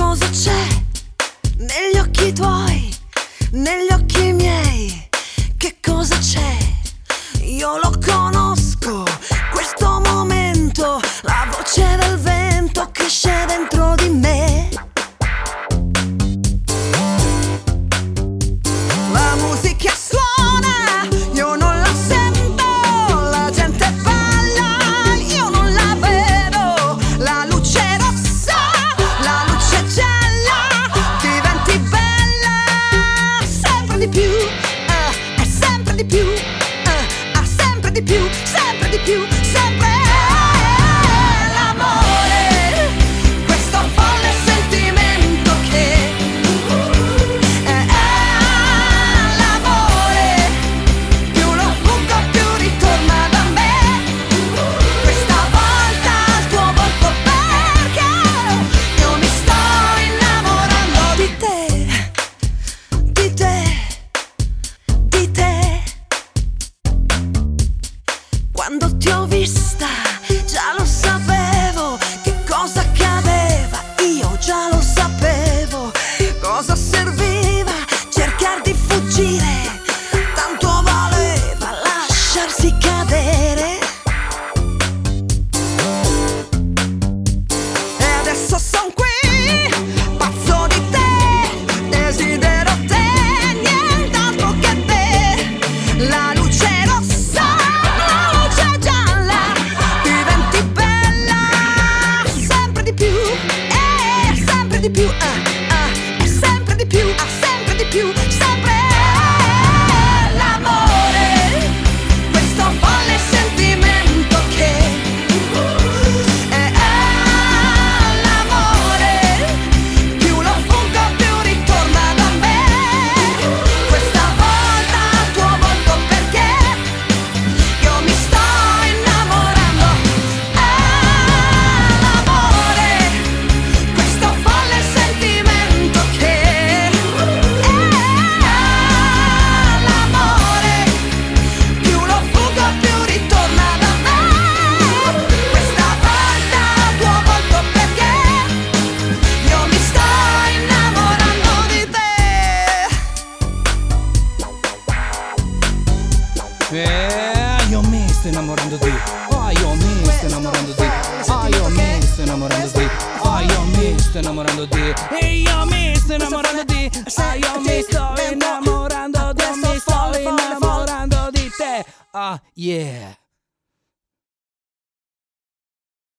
cosa c'è negli occhi tuoi, negli occhi miei? Che cosa c'è? Io lo conosco, questo momento, la voce del vento che esce dentro di me. La musica suona, io non la sento, la gente balla, io non la vedo. La luce rossa, la luce gialla, diventi bella sempre di più, sempre di più, sempre di più, sempre di più, sempre. L'amore, questo folle sentimento che è l'amore, più lo fungo più ritorna da me. Questa volta il tuo volto, perché io mi sto innamorando di te, di te, di te. Quando ti ho vista già lo sapevo che cosa accadeva, io già lo sapevo cosa serviva cercare di fuggire, tanto valeva lasciarsi cadere. E adesso son qui, pazzo di te, desidero te, nient'altro che te. La luce rossa, la luce gialla, diventi bella sempre di più, sempre di più, sempre di più, sempre di più, sempre. L'amore, questo folle sentimento che è l'amore, più lo fungo più ritorna da me. Questa volta il tuo volto, perché io mi sto innamorando. L'amore, questo folle sentimento che è l'amore, più lo fungo più ritorna da me. Questa volta il tuo volto, perché io mi sto innamorando di te. Io mi sto innamorando di. Io mi sto innamorando di. Io mi sto innamorando di. Io mi sto innamorando di. E io mi sto innamorando di. Io mi sto innamorando di. Mi sto innamorando di te. Yeah.